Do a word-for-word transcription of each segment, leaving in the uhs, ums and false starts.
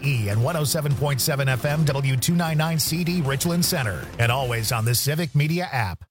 E and one oh seven point seven F M W two ninety-nine C D Richland Center. And always on the Civic Media app.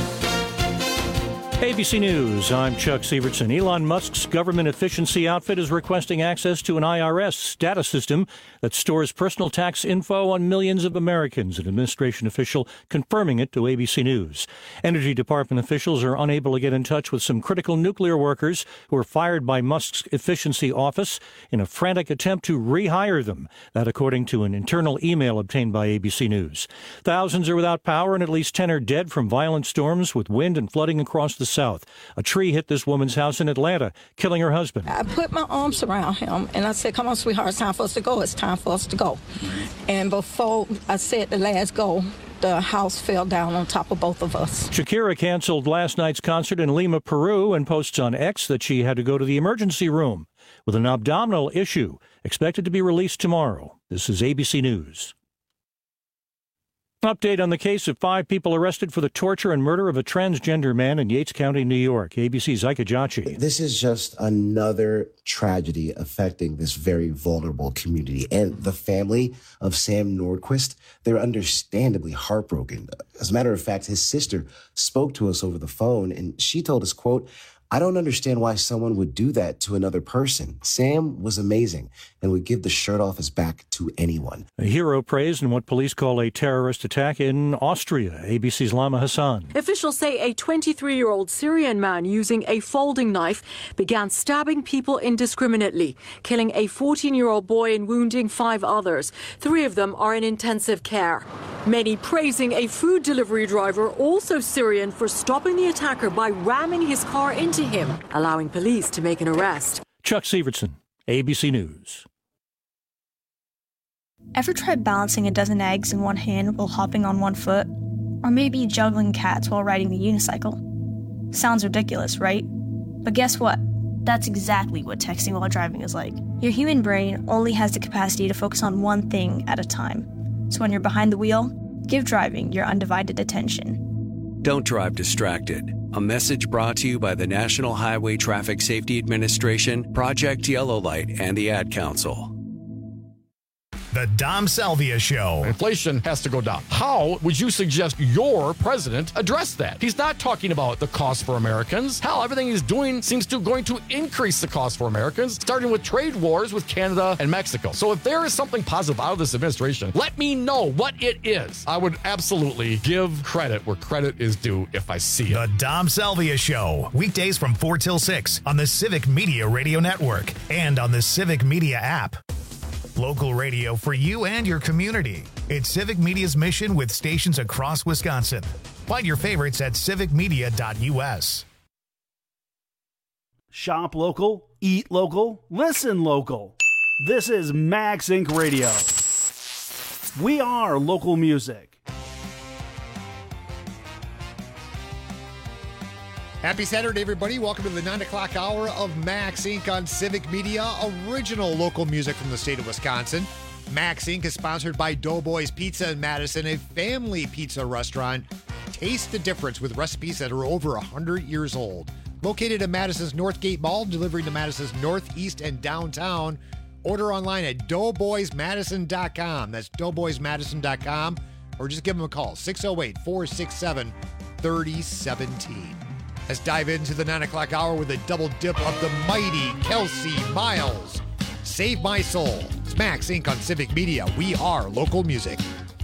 A B C News, I'm Chuck Sievertson. Elon Musk's government efficiency outfit is requesting access to an I R S data system that stores personal tax info on millions of Americans, an administration official confirming it to A B C News. Energy Department officials are unable to get in touch with some critical nuclear workers who were fired by Musk's efficiency office in a frantic attempt to rehire them. That according to an internal email obtained by A B C News. Thousands are without power and at least ten are dead from violent storms with wind and flooding across the south. A tree hit this woman's house in Atlanta, killing her husband. I put my arms around him and I said, come on, sweetheart, it's time for us to go. It's time for us to go. And before I said the last go, the house fell down on top of both of us. Shakira canceled last night's concert in Lima, Peru, and posts on X that she had to go to the emergency room with an abdominal issue, expected to be released tomorrow. This is A B C News. Update on the case of five people arrested for the torture and murder of a transgender man in Yates County, New York. A B C's Ike Ajachi. This is just another tragedy affecting this very vulnerable community. And the family of Sam Nordquist, they're understandably heartbroken. As a matter of fact, his sister spoke to us over the phone, and she told us, quote, I don't understand why someone would do that to another person. Sam was amazing and would give the shirt off his back to anyone. A hero praised in what police call a terrorist attack in Austria. A B C's Lama Hassan. Officials say a twenty-three-year-old Syrian man using a folding knife began stabbing people indiscriminately, killing a fourteen-year-old boy and wounding five others. Three of them are in intensive care. Many praising a food delivery driver, also Syrian, for stopping the attacker by ramming his car into him, allowing police to make an arrest. Chuck Sievertson, A B C News. Ever tried balancing a dozen eggs in one hand while hopping on one foot? Or maybe juggling cats while riding the unicycle? Sounds ridiculous, right? But guess what? That's exactly what texting while driving is like. Your human brain only has the capacity to focus on one thing at a time. So when you're behind the wheel, give driving your undivided attention. Don't drive distracted. A message brought to you by the National Highway Traffic Safety Administration, Project Yellow Light, and the Ad Council. The Dom Salvia Show. Inflation has to go down. How would you suggest your president address that? He's not talking about the cost for Americans. Hell, everything he's doing seems to going to increase the cost for Americans, starting with trade wars with Canada and Mexico. So if there is something positive out of this administration, let me know what it is. I would absolutely give credit where credit is due if I see it. The Dom Salvia Show. Weekdays from four till six on the Civic Media Radio Network and on the Civic Media app. Local radio for you and your community. It's Civic Media's mission with stations across Wisconsin. Find your favorites at civic media dot u s. Shop local, eat local, listen local. This is Max Incorporated. Radio. We are local music. Happy Saturday, everybody. Welcome to the nine o'clock hour of Max Incorporated on Civic Media, original local music from the state of Wisconsin. Max Incorporated is sponsored by Doughboys Pizza in Madison, a family pizza restaurant. Taste the difference with recipes that are over one hundred years old. Located in Madison's Northgate Mall, delivering to Madison's Northeast and downtown. Order online at doughboys madison dot com. That's doughboys madison dot com. Or just give them a call, six oh eight, four six seven, three oh one seven. Let's dive into the nine o'clock hour with a double dip of the mighty Kelsey Miles. Save My Soul. It's Max Incorporated on Civic Media. We are local music.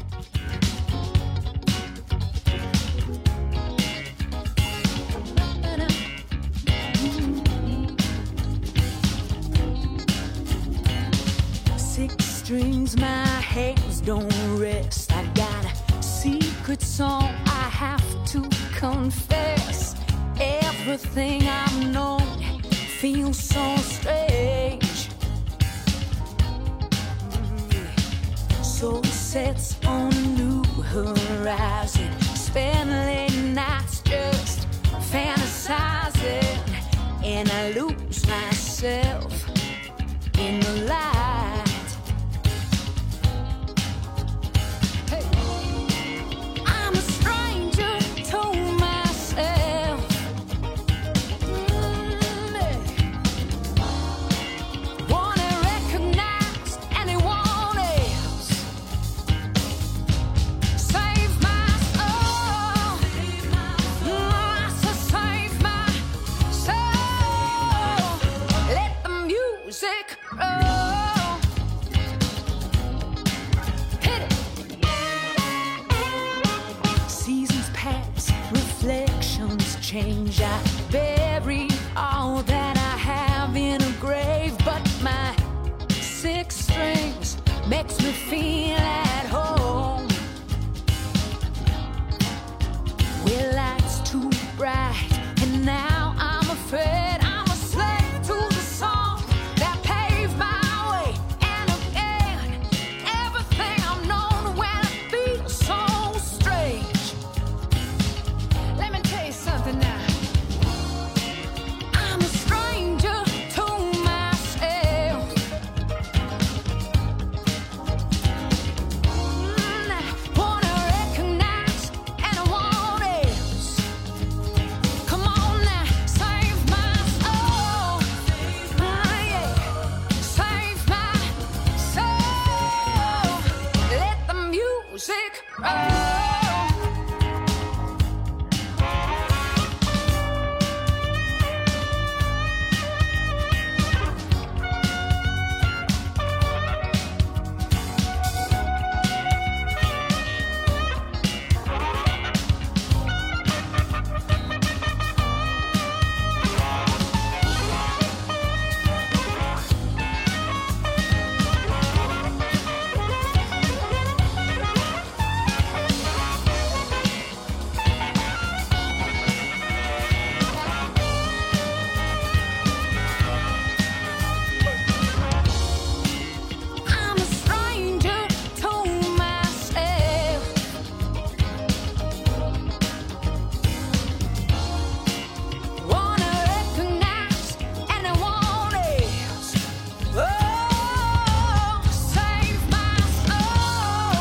Six strings, my hands don't rest. I got a secret song I have to confess. Everything I've known feels so strange. Soul sets on a new horizon. Spend late nights just fantasizing, and I lose myself in the light. Wanna recognize anyone strange. I bury all that I have in a grave, but my six strings makes me feel at home. Well, lights too bright, and now I'm afraid I'm a slave to the song that paved my way. And again, everything I've known when I feel so strange. Let me tell you something now. I'm a stranger to myself. Mm, I wanna recognize and I want else. Come on now, save my soul. Ah, yeah. Save my soul. Let the music roll. I'm a stranger to myself. Wanna recognize and I want else. Oh, save my soul.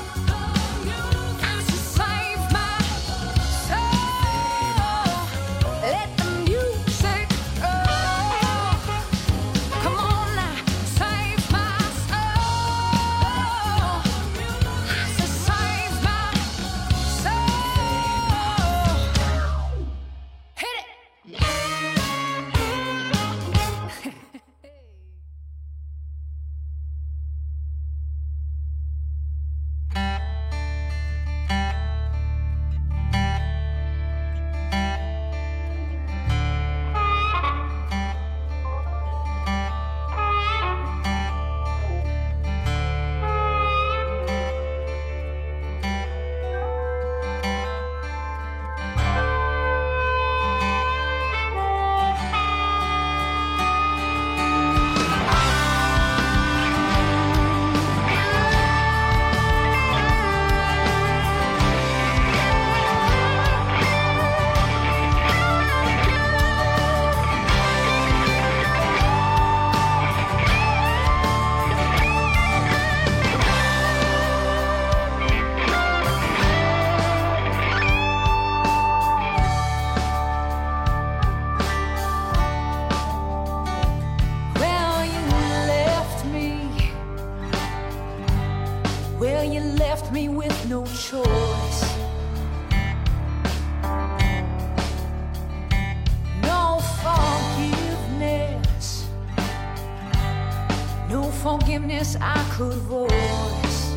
I said save my soul. Let the music roll. Come on now, save my soul. I said save my soul. Hit it. Well, you left me. Well, you left me with no choice. No forgiveness. No forgiveness I could voice.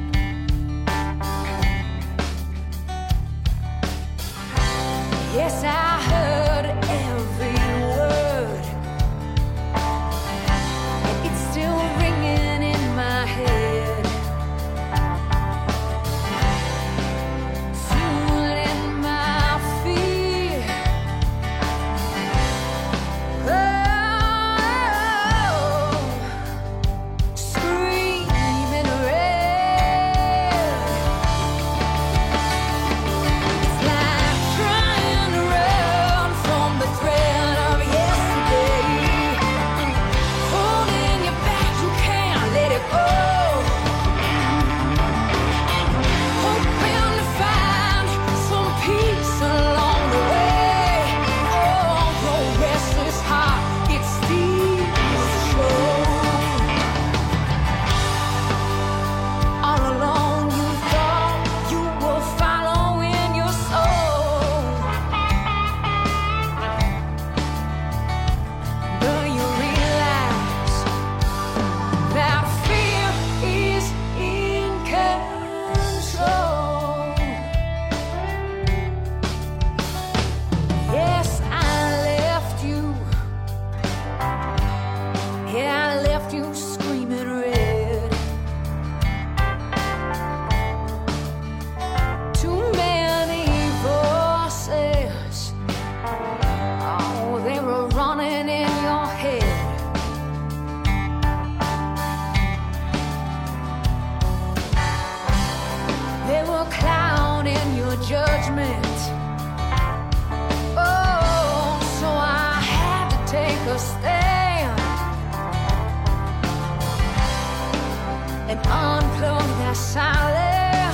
Yes, I heard every word. It's still ringing in my head. Fueling my fear. Oh, screaming red. It's like trying to run judgment. Oh, so I had to take a stand and unplug that silence.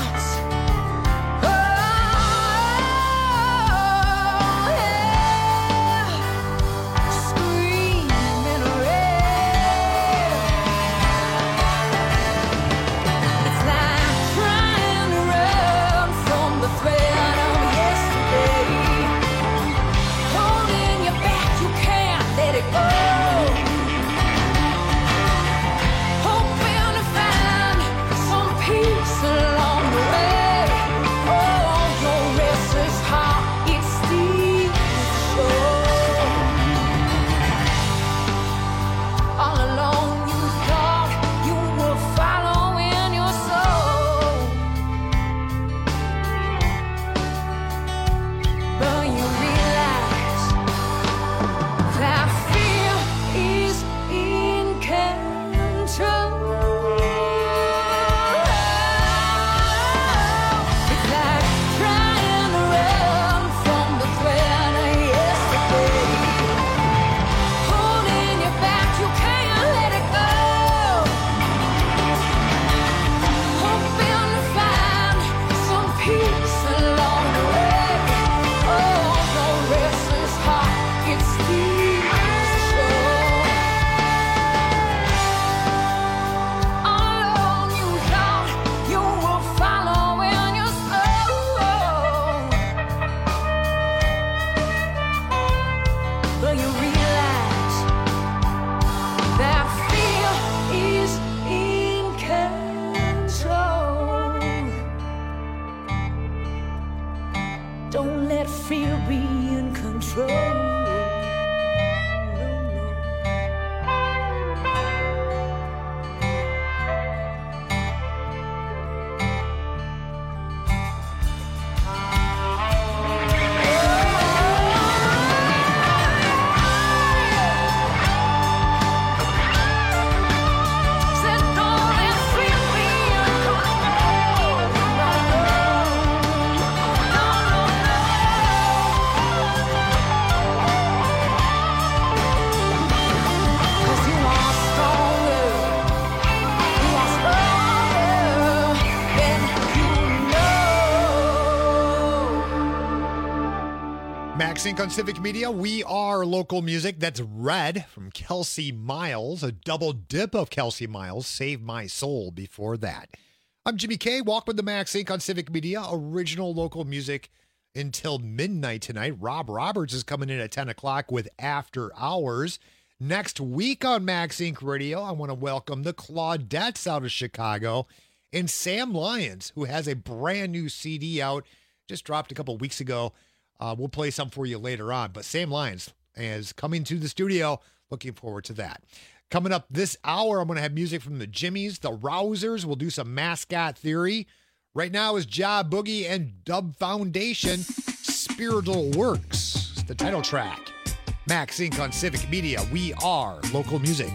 Sync on Civic Media. We are local music. That's Red from Kelsey Miles. A double dip of Kelsey Miles. Save My Soul before that. I'm Jimmy K. Walk with the Max Sync on Civic Media. Original local music until midnight tonight. Rob Roberts is coming in at ten o'clock with After Hours. Next week on Max Sync Radio, I want to welcome the Claudettes out of Chicago and Sam Lyons, who has a brand new C D out. Just dropped a couple weeks ago. Uh, we'll play some for you later on. But Sam Lyons is coming to the studio. Looking forward to that. Coming up this hour, I'm going to have music from the Jimmies, the Rousers. We'll do some Mascot Theory. Right now is Ja Boogie and Dub Foundation. Spiritual Works. It's the title track. Max Inc on Civic Media. We are local music.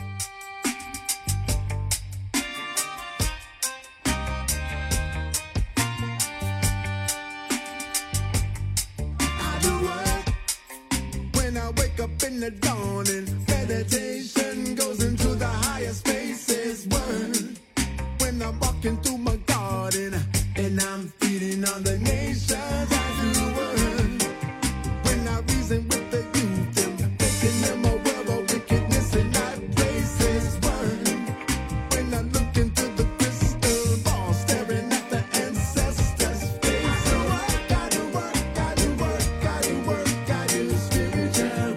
Up in the dawning, meditation goes into the higher spaces. Word, when I'm walking through my garden and I'm feeding on the nations, I do word. When I reason with the youth, I'm making them aware of wickedness in high places. Word, when I look into the crystal ball, staring at the ancestors' face. So I gotta work, gotta work, gotta work, gotta spiritual.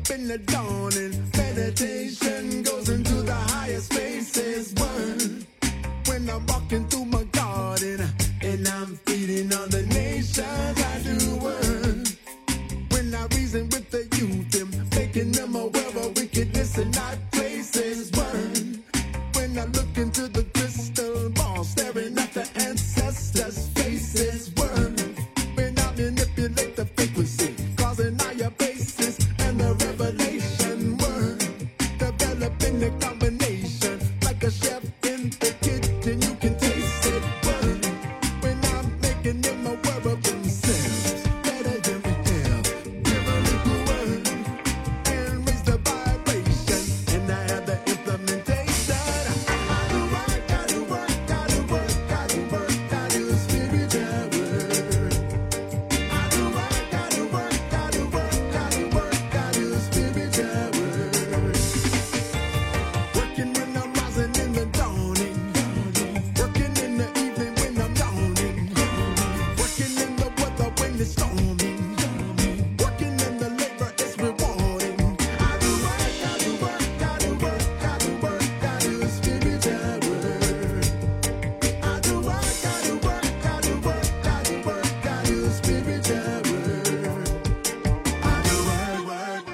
up in the dawning. Meditation goes into the higher spaces. Word. When I'm walking through my garden and I'm feeding on the nations, I do word. When I reason with the youth, them making them aware of wickedness and not places. Word. When I look into the crystal ball, staring at the ancestors' faces. Word. When I manipulate the frequency, causing all your bases and the revelation. Word. Developing the combination like a chef in the kitchen. You can taste it. Word. When I'm making them aware of themselves, better than hell. Give a little word and raise the vibration. And I have the implementation. I do work, I do work, I do work, I do work, I do spiritual work. I do work, I do work, I do work, I do work, I do spiritual work. Working when I'm rising in the dawning. Working in the evening when I'm yawning. Working in the weather when it's storming. Working in the labor is rewarding. I do work, I do work, I do work, I do work, I do spiritual work. I do work, I do work, I do work, I do work, I do spiritual work. I do work, work.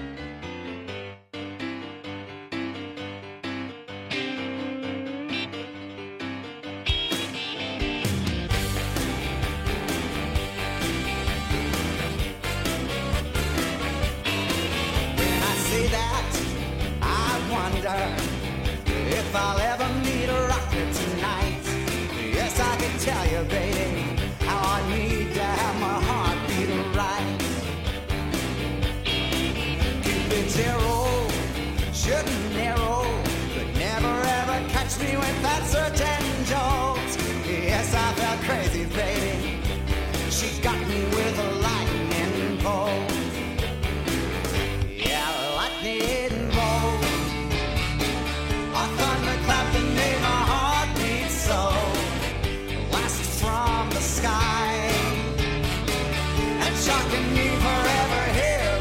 When I say that, I wonder if I'll ever meet a rocker tonight. Yes, I can tell you, baby, how I need to have my heart beat right. Cupid zero, shouldn't narrow, but never ever catch me with that certain jolt. Yes, I felt crazy, baby. She got me with a lightning bolt. Yeah, lightning bolt. A thunderclap that made my heart beat so. Blast from the sky and shocking me forever here.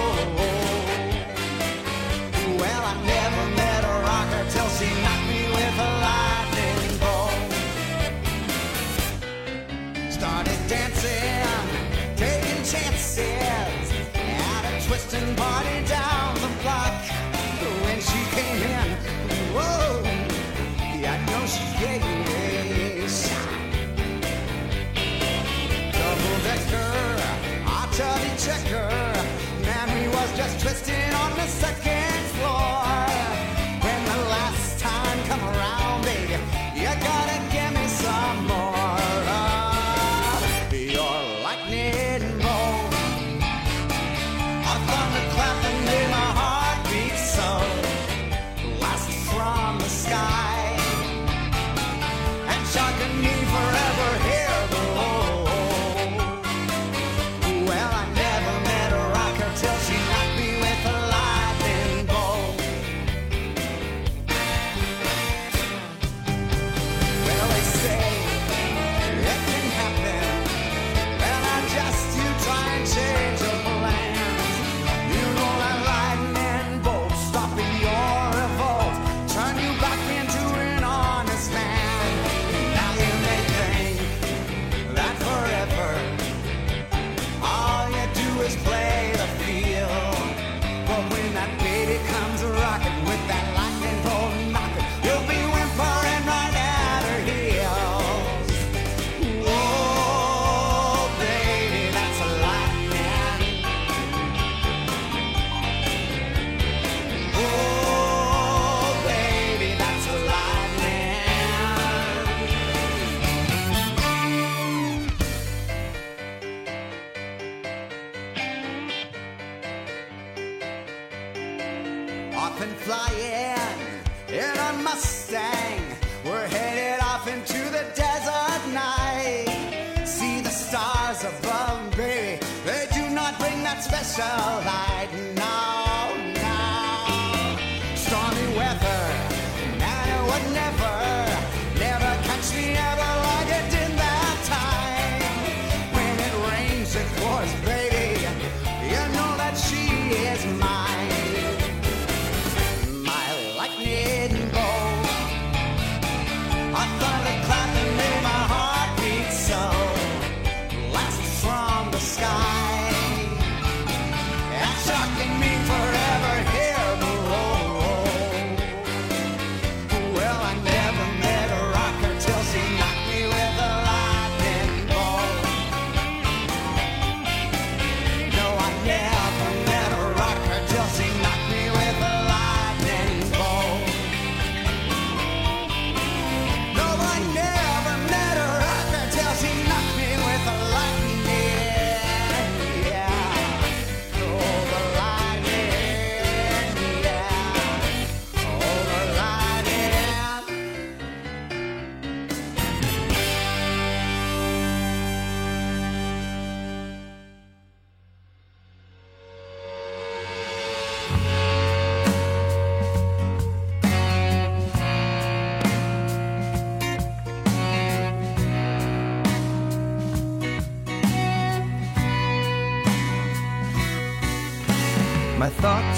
Well, I never met a rocker till she knocked me with a lightning bolt. Started dancing, taking chances at a twisting party down the block. When she came in, whoa, yeah, I know she gave me a shot. Double decker, archery checker, man, we was just twisting on the second floor. When the last time come around, baby, you gotta give me some more of your lightning bolt. A thunderclap that made my heart beat so. Blast from the sky and shocking me forever here below. Well, I never met a rocker till she knocked me with a lightning bolt. Well, they say it can happen, and I just you try and change your plans. You know that lightning bolt stopping your revolt, turn you back into an honest man. Now you may think that forever all you do is play the field. But when that baby comes rocking with that lightning bolt knocking, you'll be whimpering right at her heels. Oh, baby, that's a lightning. Oh, baby, that's a lightning. Off and flying in a Mustang, we're headed off into the desert night. See the stars above, baby, they do not bring that special light. No, no. Stormy weather, man, it would never, never catch me ever like it did that time. When it rains, it pours, baby, you know that she is mine.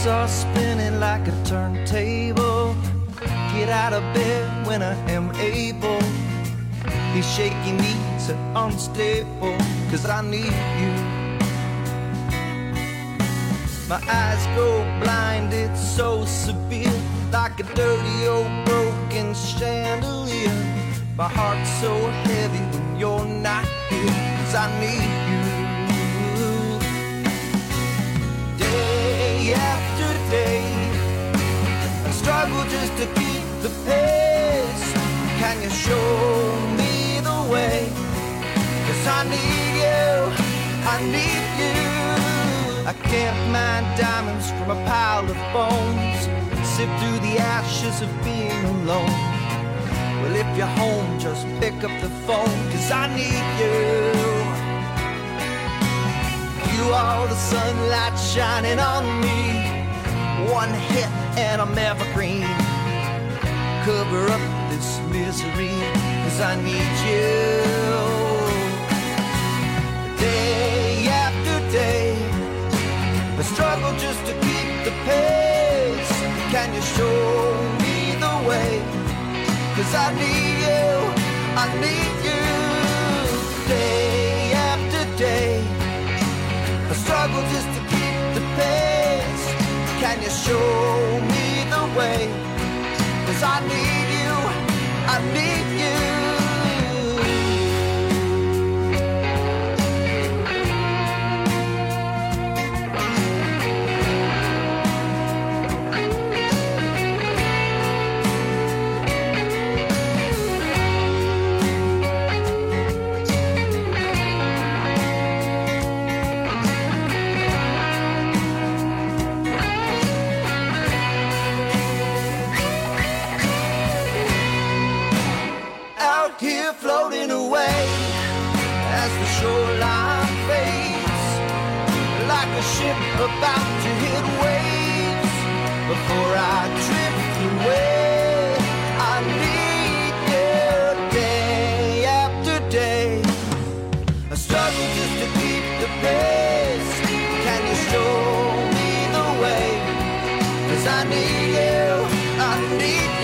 wheels are spinning like a turntable. Get out of bed when I am able. These shaky knees are unstable, cause I need you. My eyes go blind, it's so severe, like a dirty old broken chandelier. My heart's so heavy when you're not here, cause I need you. Day after day, I struggle just to keep the pace. Can you show me the way? Cause I need you, I need you. I can't mine diamonds from a pile of bones, sift through the ashes of being alone. Well, if you're home, just pick up the phone, cause I need you. You are the sunlight shining on me. One hit and I'm evergreen. Cover up this misery, cause I need you. Day after day, I struggle just to keep the pace. Can you show me the way? Cause I need you, I need you. Day after day, I struggle just to keep the pace. Can you show me the way? Cause I need you, I need you. Here floating away as the shoreline fades, like a ship about to hit waves. Before I drift away, I need you. Day after day, I struggle just to keep the pace. Can you show me the way? Cause I need you, I need you.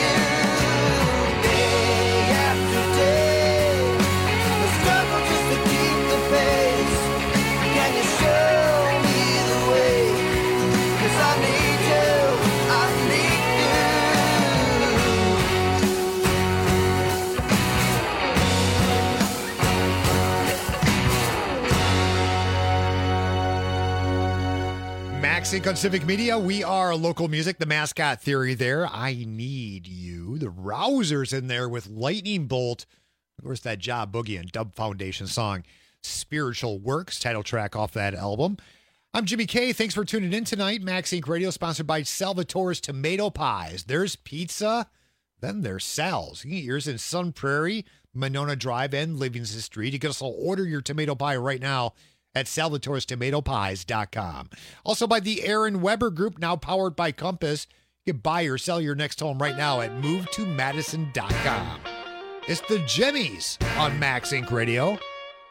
Sync on Civic Media. We are local music, the mascot theory there. I need you. The Rousers in there with Lightning Bolt. Of course, that Job Boogie and Dub Foundation song, Spiritual Works, title track off that album. I'm Jimmy K. Thanks for tuning in tonight. Max Inc Radio, sponsored by Salvatore's Tomato Pies. There's pizza, then there's Sal's. You can get yours in Sun Prairie, Monona Drive, and Livingston Street. You can also order your tomato pie right now at salvatores tomato pies dot com. Also by the Aaron Weber Group, now powered by Compass. You can buy or sell your next home right now at move to madison dot com. It's the Jimmies on Max Inc Radio.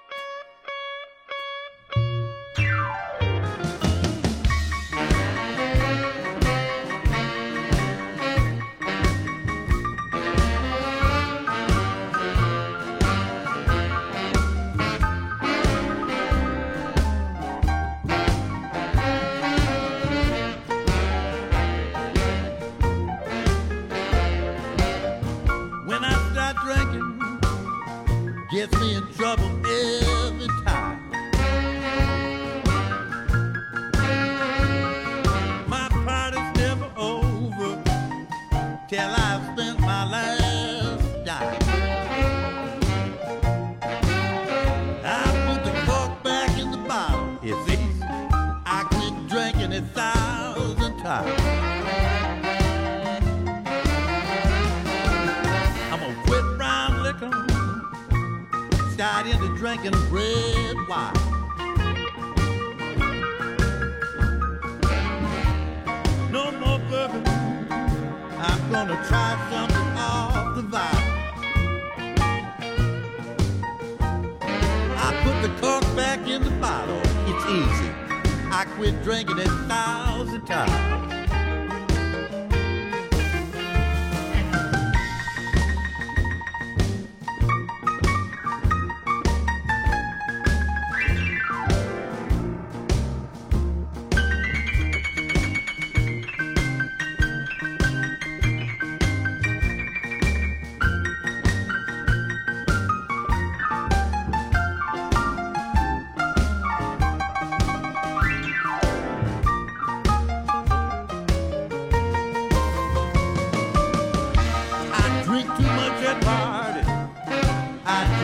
Gets me in trouble every time. My party's never over till I've spent my last dime. I put the cork back in the bottle. It's easy. I quit drinking a thousand times. I'm gonna quit brown liquor, start into drinking red wine. No more bourbon, I'm gonna try something off the vine. I put the cork back in the bottle, it's easy. I quit drinking it a thousand times.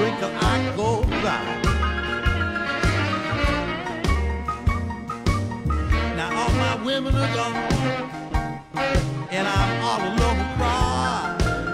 drink till I go dry. Now all my women are gone, and I'm all alone to cry.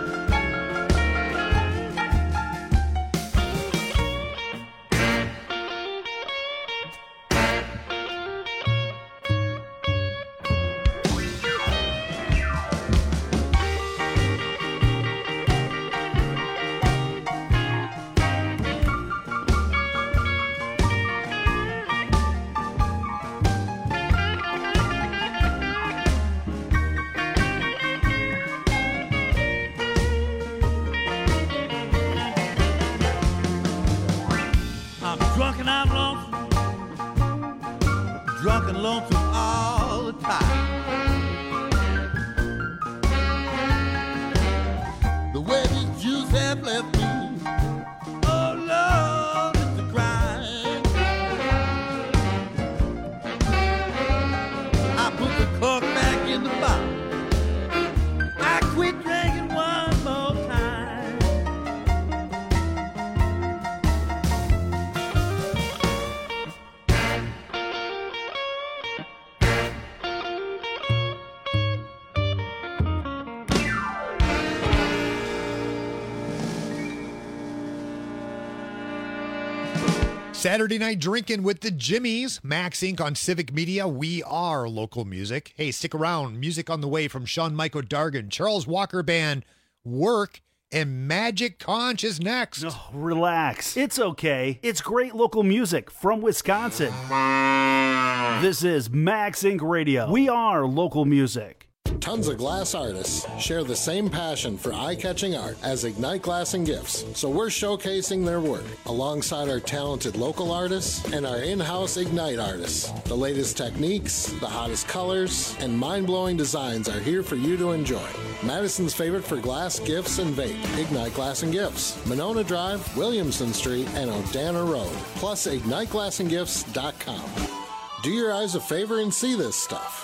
Drunk and I'm lonesome, drunk and lonesome all the time. The way these Jews have left me, oh Lord, it's a crime. I put the cork back in the bottle. I quit drinking one more time. Saturday night drinking with the Jimmies. Max Incorporated on Civic Media. We are local music. Hey, stick around. Music on the way from Sean Michael Dargan, Charles Walker Band, Work, and Magic Conch is next. Oh, relax. It's okay. It's great local music from Wisconsin. This is Max Incorporated Radio. We are local music. Tons of glass artists share the same passion for eye-catching art as Ignite Glass and Gifts, so we're showcasing their work alongside our talented local artists and our in-house Ignite artists. The latest techniques, the hottest colors, and mind-blowing designs are here for you to enjoy. Madison's favorite for glass, gifts, and vape, Ignite Glass and Gifts, Monona Drive, Williamson Street, and O'Dana Road, plus ignite glass and gifts dot com. Do your eyes a favor and see this stuff.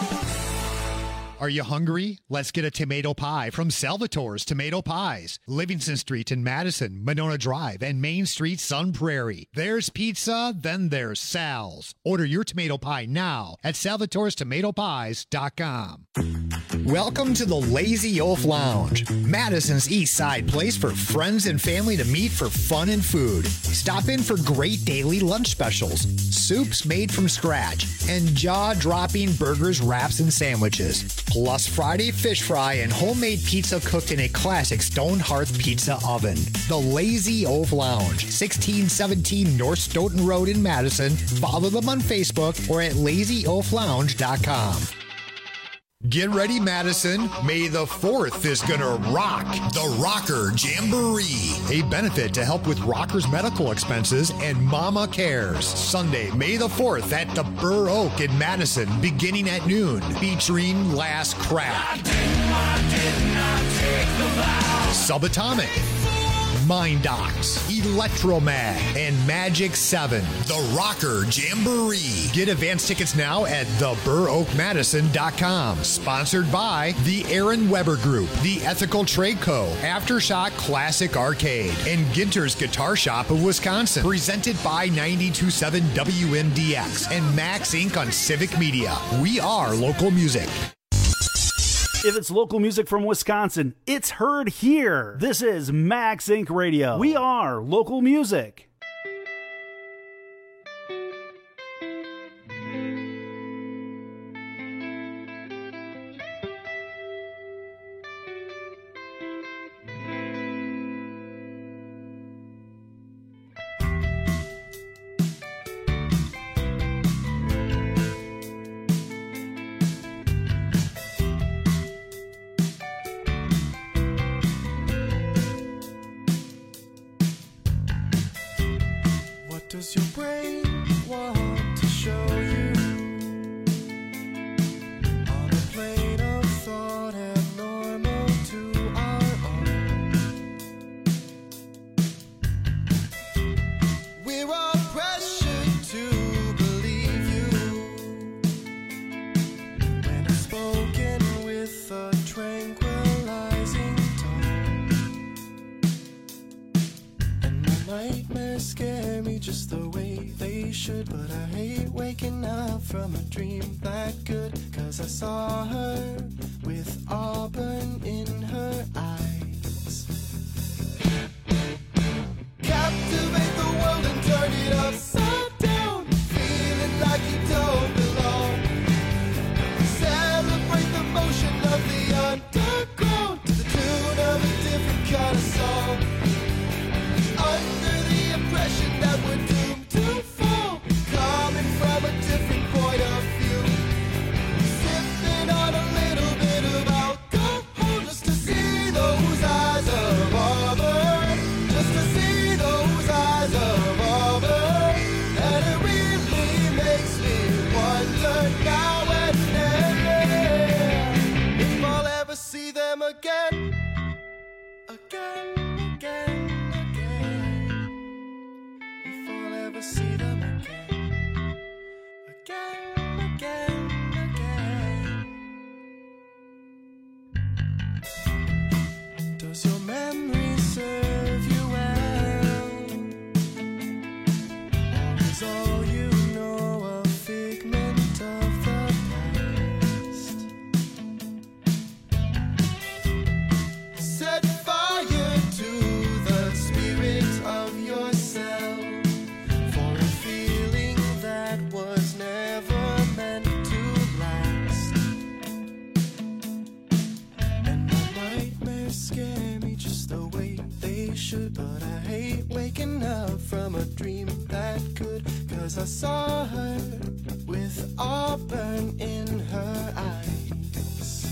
Are you hungry? Let's get a tomato pie from Salvatore's Tomato Pies. Livingston Street in Madison, Monona Drive, and Main Street, Sun Prairie. There's pizza, then there's Sal's. Order your tomato pie now at salvatores tomato pies dot com. Welcome to the Lazy Oaf Lounge, Madison's East Side place for friends and family to meet for fun and food. Stop in for great daily lunch specials, soups made from scratch, and jaw-dropping burgers, wraps, and sandwiches. Plus Friday fish fry and homemade pizza cooked in a classic stone hearth pizza oven. The Lazy Oaf Lounge, sixteen seventeen North Stoughton Road in Madison. Follow them on Facebook or at lazy oaf lounge dot com. Get ready, Madison. May the fourth is going to rock the Rocker Jamboree, a benefit to help with rockers' medical expenses and Mama Cares. Sunday, May the fourth at the Burr Oak in Madison, beginning at noon, featuring Last Crack, Subatomic, Mindox, Electromag, and Magic seven. The Rocker Jamboree. Get advance tickets now at the burr oak madison dot com. Sponsored by the Aaron Weber Group, the Ethical Trade Co., Aftershock Classic Arcade, and Ginter's Guitar Shop of Wisconsin. Presented by ninety-two point seven W M D X and Max Incorporated on Civic Media. We are local music. If it's local music from Wisconsin, it's heard here. This is Max Incorporated Radio. We are local music. should, but I hate waking up from a dream that good. Cause I saw her with auburn in her eyes. Captivate the world and turn it upside down. Feeling like you don't belong. Celebrate the motion of the underground to the tune of a different kind of song. Under the impression that we're doomed to fall, coming from a different point of view. Sipping on a little bit of alcohol just to see those eyes of auburn. Just to see those eyes of auburn. And it really makes me wonder now and then if I'll ever see them again. Again, again, again. If I'll ever see them again. Again, again, again. Does your memory serve you well? Or is all you know a figment of the past? Set fire to the spirit of yourself for a feeling that was never meant to last. And my nightmares scare me just the way they should, but I hate waking up from a dream that good. Cause I saw her with auburn in her eyes.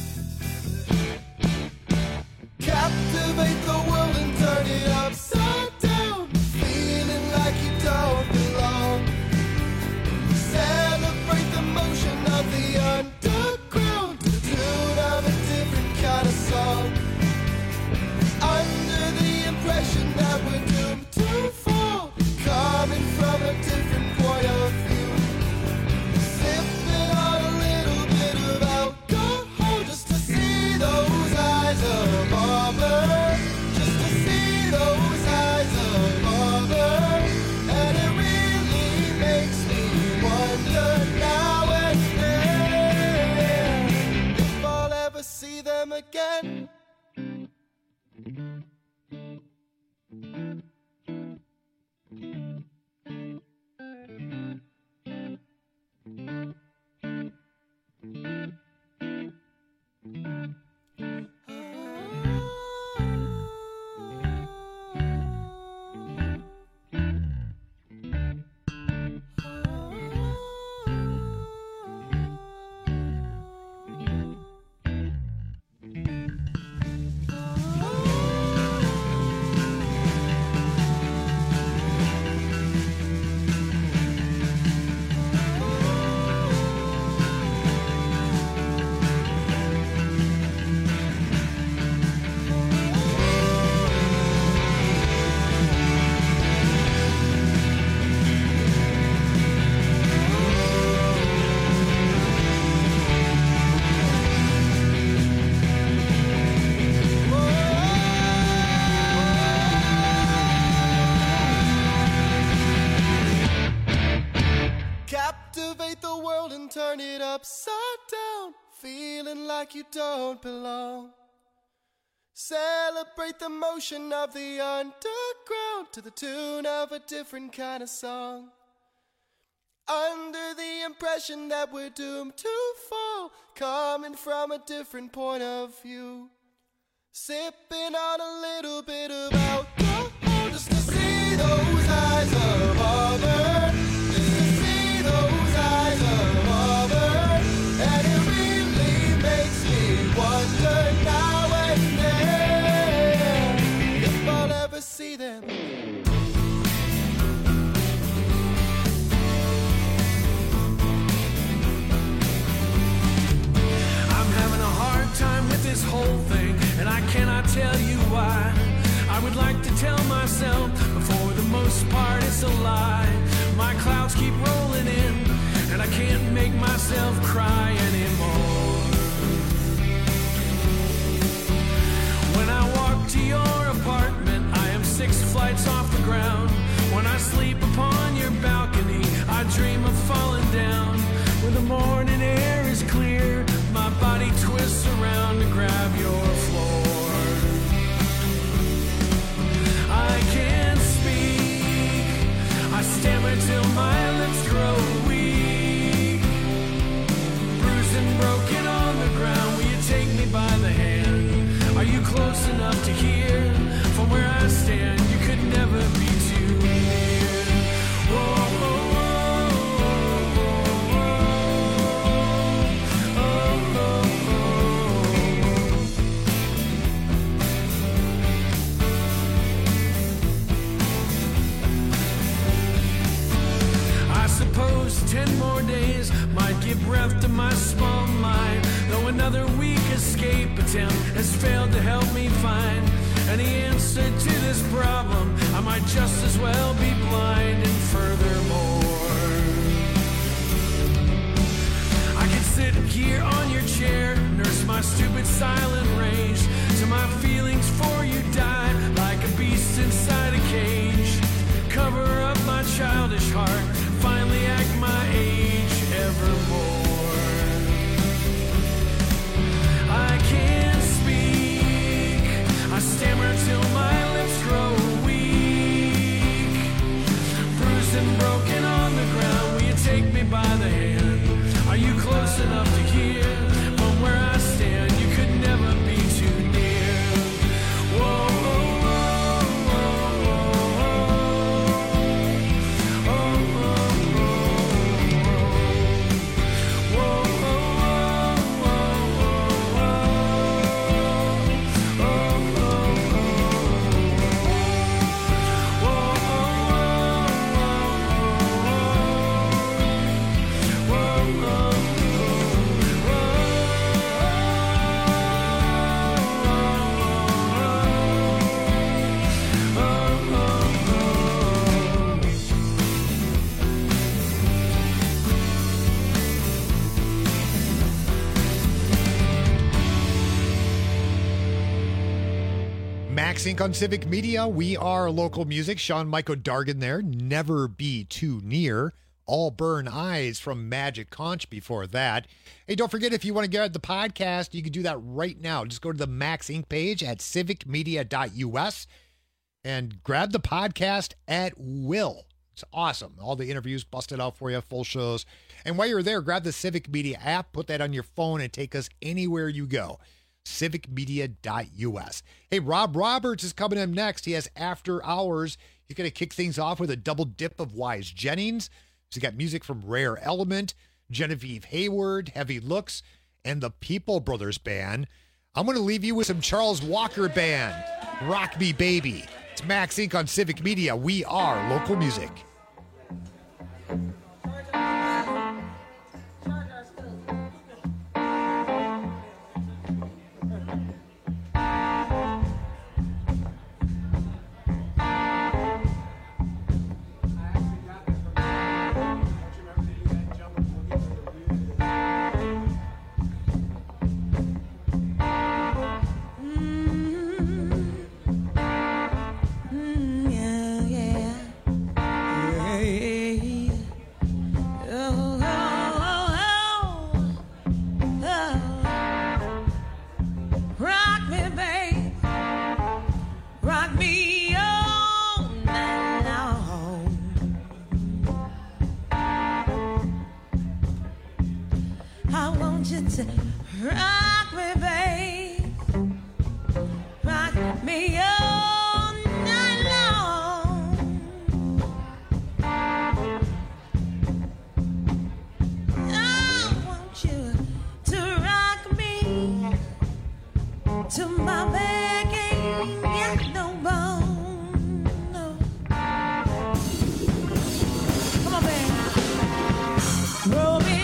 Captivate the world and turn it upside down. Feeling like you don't belong. Celebrate the motion of the underground to the tune of a different kind of song. Under the impression that we're doomed to fall, coming from a different point of view. Sipping on a little bit of alcohol just to see those eyes of auburn. Just to see those eyes of auburn. And it really makes me wonder now and then if I'll ever see them again. Captivate the world and turn it upside down. Feeling like you don't belong. Celebrate the motion of the underground to the tune of a different kind of song. Under the impression that we're doomed to fall, coming from a different point of view. Sipping on a little bit of alcohol just to see those eyes of auburn. Just to see those eyes of auburn. And it really makes me wonder now and then if I'll ever see them. Time with this whole thing, and I cannot tell you why. I would like to tell myself, but for the most part it's a lie. My clouds keep rolling in, and I can't make myself cry anymore. When I walk to your apartment, I am six flights off the ground. When I sleep upon your balcony, I dream enough to hear. From where I stand, you could never be too near. Whoa, whoa, suppose ten more days might give breath to my small mind. Though another weak escape attempt has failed to help me find any answer to this problem, I might just as well be blind. And furthermore, I could sit here on your chair, nurse my stupid silent rage till my feelings for you die like a beast inside a cage. Cover up my childish heart, finally act my age evermore. I can't speak, I stammer till my lips grow weak. Bruised and broken on the ground, will you take me by the hand? Are you close enough to hear? From where I stand, you could never be too near. Whoa. Sync on Civic Media. We are local music. Sean Michael Dargan there. Never Be Too Near. All Burn Eyes from Magic Conch before that. Hey, don't forget, if you want to get the podcast, you can do that right now. Just go to the Max Inc page at civic media dot u s and grab the podcast at will. It's awesome. All the interviews busted out for you, full shows. And while you're there, grab the Civic Media app, put that on your phone, and take us anywhere you go. civic media dot u s. Hey, Rob Roberts is coming up next. He has After Hours. He's going to kick things off with a double dip of Wise Jennings. He's got music from Rare Element, Genevieve Hayward, Heavy Looks, and the People Brothers Band. I'm going to leave you with some Charles Walker Band, Rock Me Baby. It's Max Inc on Civic Media. We are local music. Rock me, babe. Rock me all night long. I want you to rock me to my back ain't got no bone. No. Come on, babe. Roll me.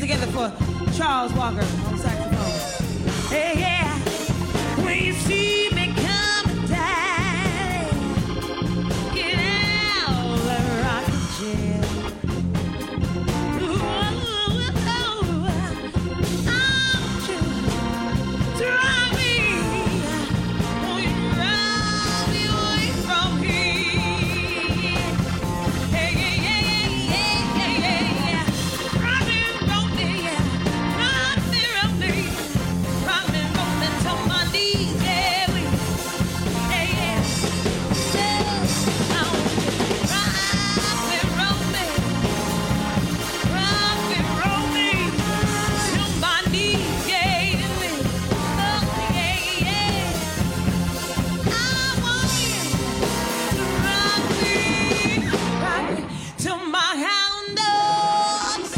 together for Charles Walker on saxophone. Hey, yeah. When you see me coming down, get out of the rocking chair. Ooh, I'm just drive me, won't you drive me away from here? Hey, yeah, yeah, yeah, yeah, yeah, yeah. Rock me, roll me, yeah. Rock me, roll me, rock me, roll me to my knees, yeah. We, hey, yeah. Just now, rock me, roll me, rock me, roll me to my knees, yeah. We, oh, yeah, yeah. I want you to rock me, rock me to my hound dogs.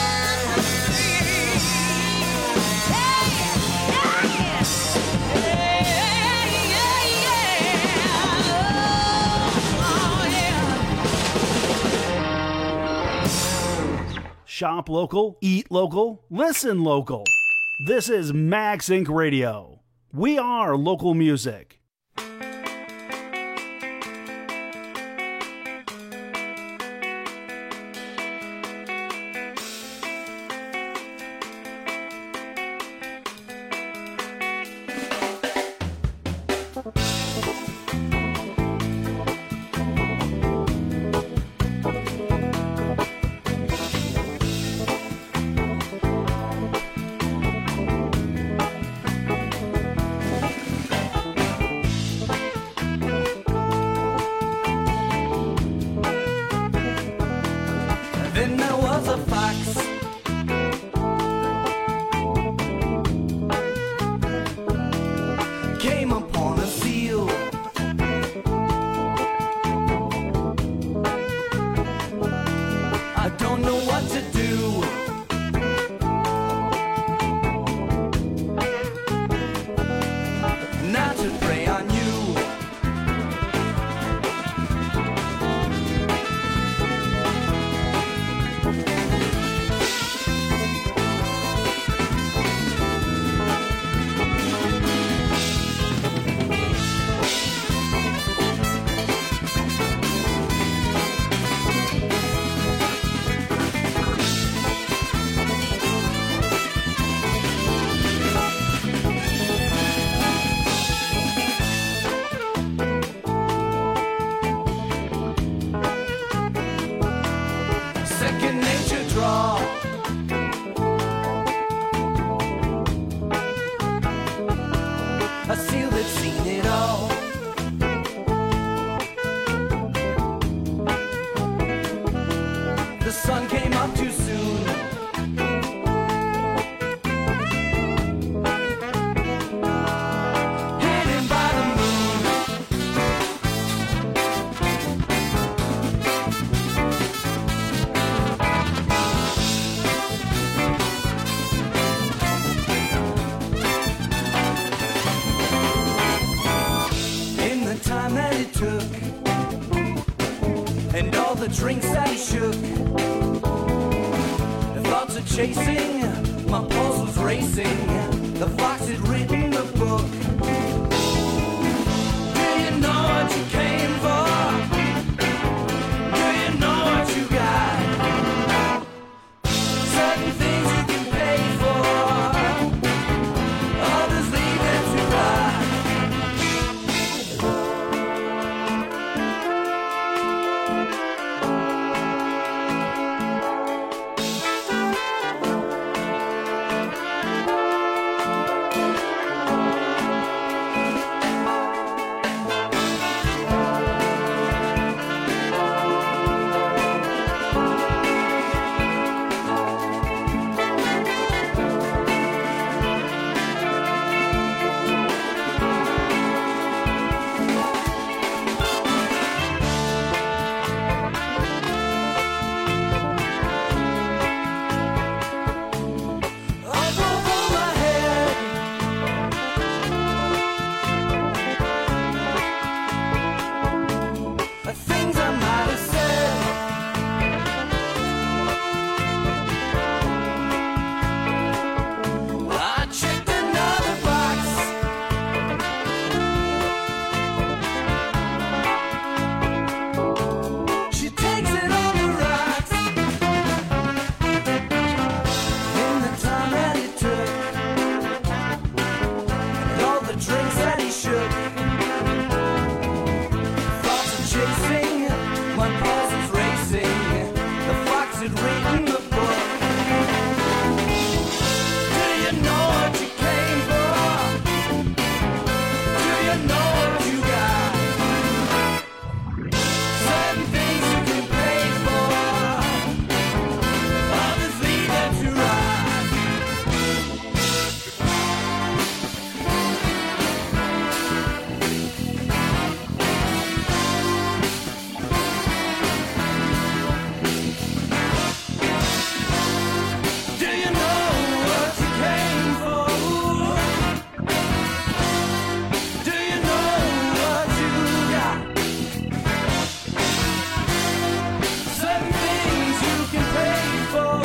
Shop local, eat local, listen local. This is Max Incorporated. Radio. We are local music. Then there was a fox. Came upon a seal. I don't know what to do. Not to prey on you. Second nature draw. A seal that's seen it all. The sun came up too soon. Hidden by the moon. In the time that it took, and all the drinks that he shook, the thoughts of chasing, my pulse was racing. The fox had written the book. Do you know what you came for? Do you know what you got? Certain things you can pay for, others leave it to rot. it written in the book? Do you know what you came for? Do you know what you got? Certain things you can pay for, others lead them to rise. Do you know what you came for? Do you know what you got? Certain things you can pay for,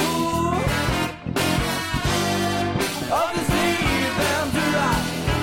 others leave them to rot.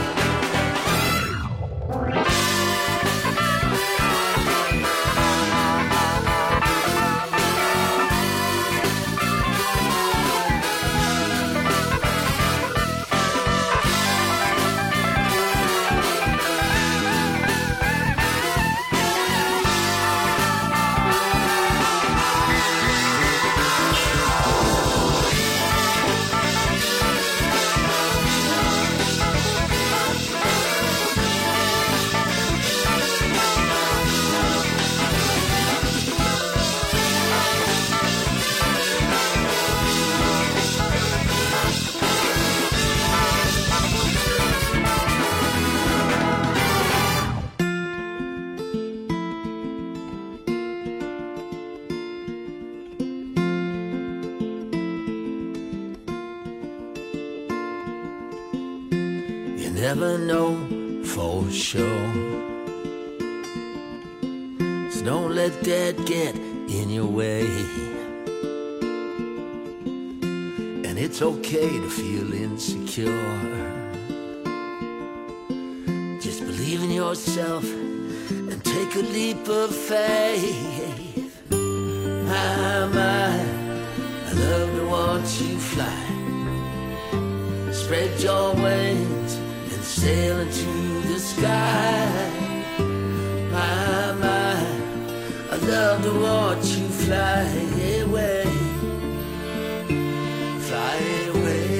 You never know for sure. So don't let that get in your way. And it's okay to feel insecure. Just believe in yourself and take a leap of faith. My, my, I love to watch you fly. Spread your wings and sail into the sky. My, my, I love to watch you fly away. Fly away.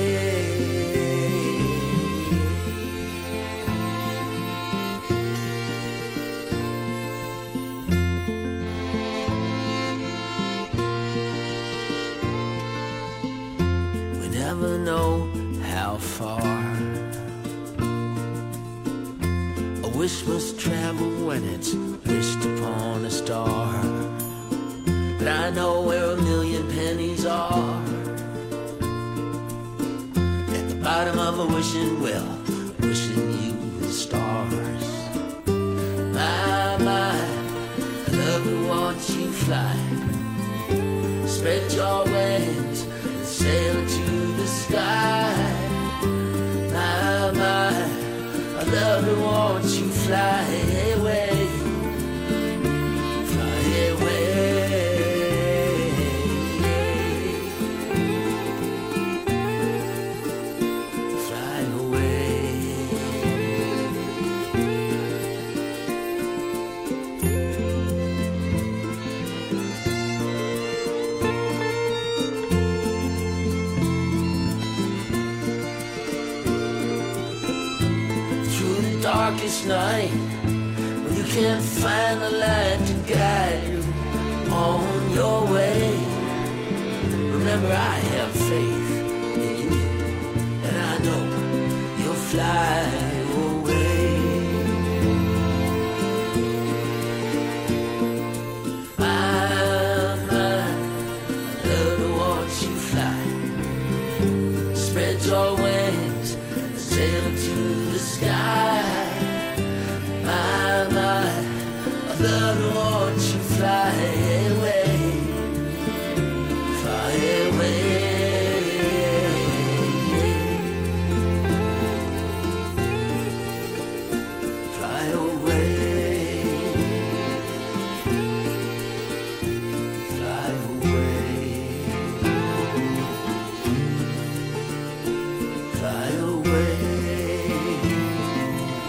We never know how far a wish must travel when it's wished upon a star. But I know where a million pennies are, at the bottom of a wishing well, wishing you the stars. My, my, I love to watch you fly. Spread your wings and sail to the sky. My, my, I love to watch you fly away. Fly away. Fly away. Darkest night, when you can't find the light to guide you on your way. Remember, I have faith in you, and I know you'll fly away. My, my, I love to watch you fly. Spread your wings and sail to the sky. My, my, I love to watch you fly away. Fly away. Fly away. Fly away. Fly away.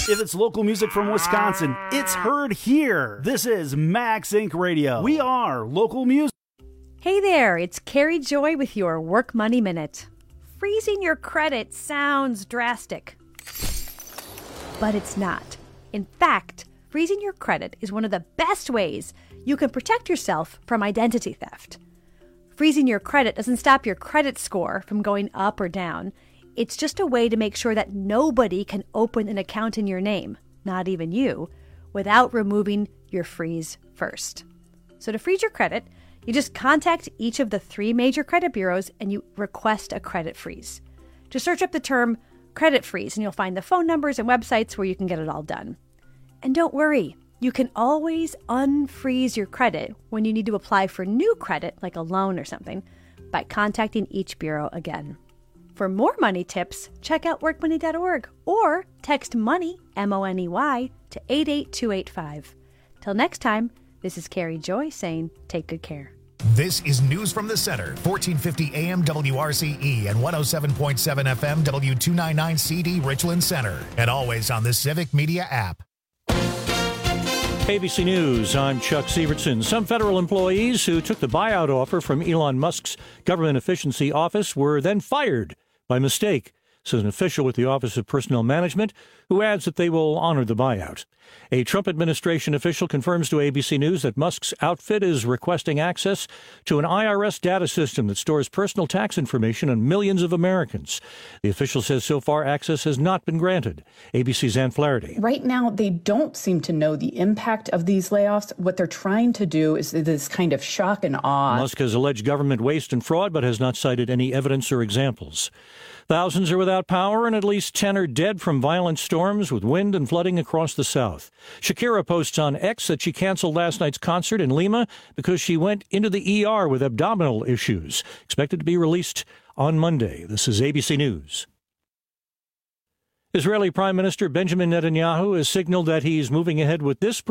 If it's local music from Wisconsin, it's heard here. This is Max Incorporated. Radio. We are local music. Hey there, it's Carrie Joy with your Work Money Minute. Freezing your credit sounds drastic, but it's not. In fact, freezing your credit is one of the best ways you can protect yourself from identity theft. Freezing your credit doesn't stop your credit score from going up or down. It's just a way to make sure that nobody can open an account in your name, not even you, without removing your freeze first. So to freeze your credit, you just contact each of the three major credit bureaus and you request a credit freeze. Just search up the term credit freeze and you'll find the phone numbers and websites where you can get it all done. And don't worry, you can always unfreeze your credit when you need to apply for new credit, like a loan or something, by contacting each bureau again. For more money tips, check out work money dot org or text MONEY, M O N E Y, to eight eight two eight five. Till next time, this is Carrie Joy saying take good care. This is News from the Center, fourteen fifty A M W R C E and one oh seven point seven F M W two ninety-nine C D Richland Center, and always on the Civic Media app. A B C News, I'm Chuck Severson. Some federal employees who took the buyout offer from Elon Musk's government efficiency office were then fired by mistake, says an official with the Office of Personnel Management, who adds that they will honor the buyout. A Trump administration official confirms to A B C News that Musk's outfit is requesting access to an I R S data system that stores personal tax information on millions of Americans. The official says so far access has not been granted. A B C's Ann Flaherty. Right now, they don't seem to know the impact of these layoffs. What they're trying to do is this kind of shock and awe. Musk has alleged government waste and fraud, but has not cited any evidence or examples. Thousands are without power and at least ten are dead from violent storms with wind and flooding across the South. Shakira posts on X that she canceled last night's concert in Lima because she went into the E R with abdominal issues. Expected to be released on Monday. This is A B C News. Israeli Prime Minister Benjamin Netanyahu has signaled that he's moving ahead with this